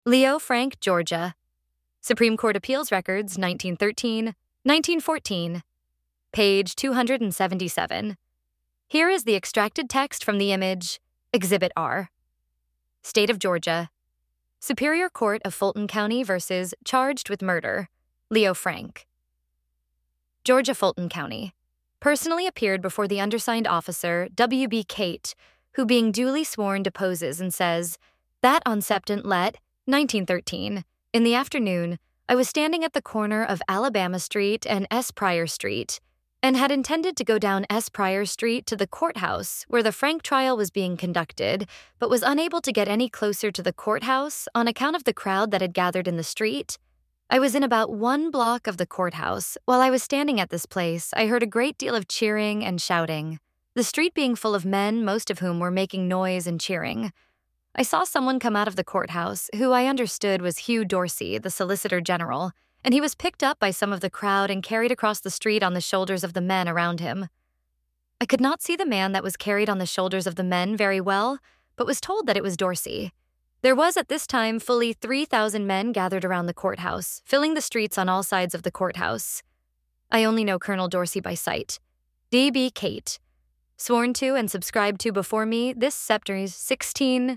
Leo Frank, Georgia. Supreme Court Appeals Records, 1913, 1914. Page 277. Here is the extracted text from the image, Exhibit R. State of Georgia. Superior Court of Fulton County versus charged with murder, Leo Frank. Georgia Fulton County. Personally appeared before the undersigned officer, W.B. Cate, who being duly sworn deposes and says, that on Septent Let, 1913, in the afternoon, I was standing at the corner of Alabama Street and S. Pryor Street, and had intended to go down S. Pryor Street to the courthouse where the Frank trial was being conducted, but was unable to get any closer to the courthouse on account of the crowd that had gathered in the street. I was in about 1 block of the courthouse. While I was standing at this place, I heard a great deal of cheering and shouting, the street being full of men, most of whom were making noise and cheering. I saw someone come out of the courthouse, who I understood was Hugh Dorsey, the Solicitor General, and he was picked up by some of the crowd and carried across the street on the shoulders of the men around him. I could not see the man that was carried on the shoulders of the men very well, but was told that it was Dorsey. There was at this time fully 3,000 men gathered around the courthouse, filling the streets on all sides of the courthouse. I only know Colonel Dorsey by sight. D.B. Cate. Sworn to and subscribed to before me this September 16,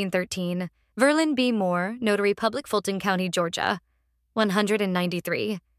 1913. Verlin B. Moore, Notary Public, Fulton County, Georgia. 193.